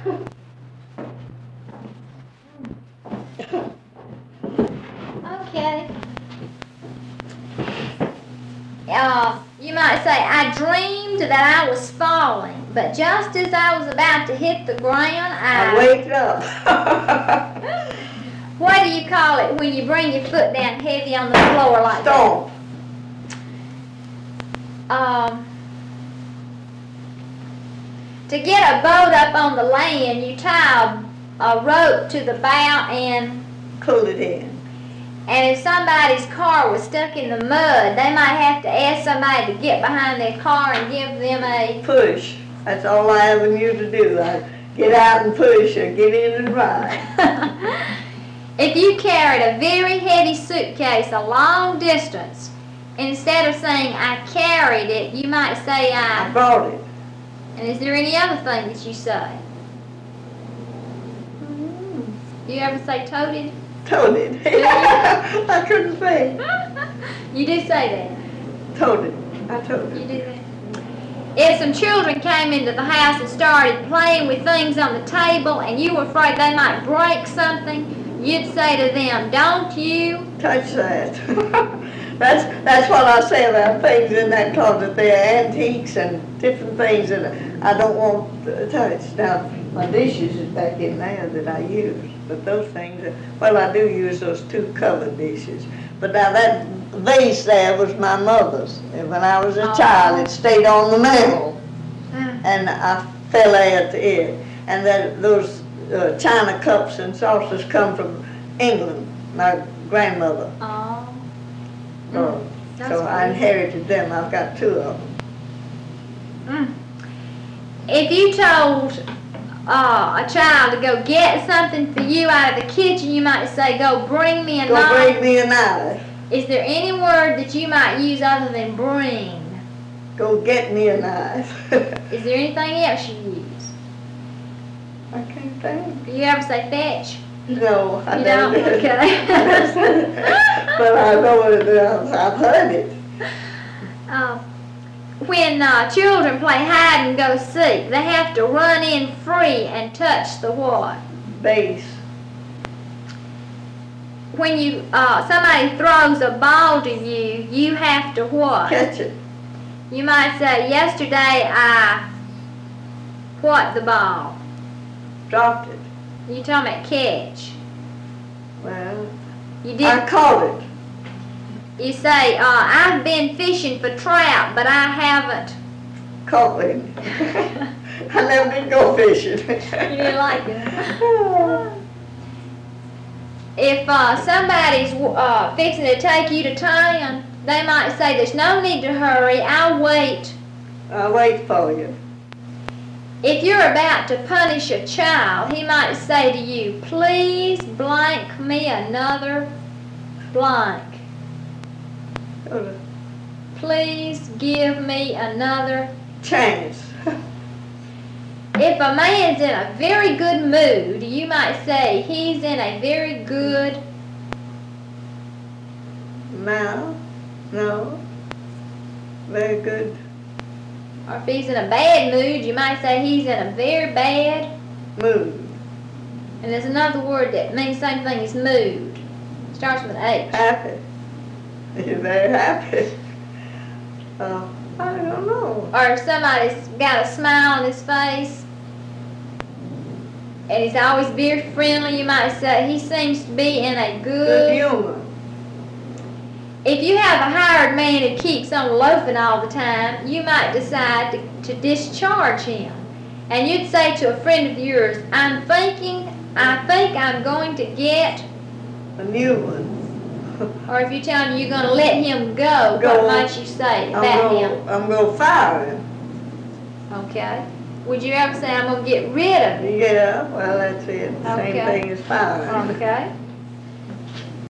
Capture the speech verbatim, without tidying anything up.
Okay. Uh, you might say, I dreamed that I was falling, but just as I was about to hit the ground, I... I waked up. What do you call it when you bring your foot down heavy on the floor like Stomp. that? Um, to get a boat up on the land, you tie a, a rope to the bow and... Pull it in. And if somebody's car was stuck in the mud, they might have to ask somebody to get behind their car and give them a... Push. That's all I ever knew to do. I get out and push or get in and ride. If you carried a very heavy suitcase a long distance, instead of saying, I carried it, you might say, I... I brought it. And is there any other thing that you say? Do you ever say toted? Toted. I couldn't say. You do say that. Toted. I toted. You do that. If some children came into the house and started playing with things on the table and you were afraid they might break something, you'd say to them, don't you touch that. that's that's what I say about things in that closet. They're antiques and different things that I don't want to touch. Now, my dishes is back in there that I use. But those things, well, I do use those two covered dishes. But now that vase there was my mother's. And when I was a Oh. child, it stayed on the mantle. Mm. And I fell at it. And then those uh, china cups and saucers come from England, my grandmother. Oh. Uh, That's so I cool. inherited them. I've got two of them. Mm. If you told uh, a child to go get something for you out of the kitchen, you might say, go bring me a Go knife. bring me a knife. Is there any word that you might use other than bring? Go get me a knife. Is there anything else you use? I can't think. Do you ever say fetch? No, I You don't. don't? Okay. But I know it. I've heard it. Uh, when uh, children play hide and go seek, they have to run in free and touch the what? Base. When you uh, somebody throws a ball to you, you have to what? Catch it. You might say, yesterday I what the ball? Dropped it. You talking about catch. Well, You I did. caught it. You say, uh, I've been fishing for trout, but I haven't. Caught it. I never did go fishing. You didn't like it. If uh, somebody's uh, fixing to take you to town, they might say, there's no need to hurry, I'll wait. I'll wait for you. If you're about to punish a child, he might say to you, please blank me another blank. Please give me another. Chance. If a man's in a very good mood, you might say he's in a very good. No. No. Very good. Or if he's in a bad mood, you might say he's in a very bad. Mood. And there's another word that means the same thing as mood. Starts with an H. Happy. You're very happy. Uh, I don't know. Or if somebody's got a smile on his face and he's always very friendly, you might say he seems to be in a Good good. humor. If you have a hired man who keeps on loafing all the time, you might decide to, to discharge him. And you'd say to a friend of yours, I'm thinking, I think I'm going to get, A new one. or if you tell him you're going to let him go, Go what on. might you say I'm about him? gonna, I'm gonna fire him. Okay. Would you ever say, I'm going to get rid of him? Yeah, well, that's it. Same Okay. thing as firing. Okay.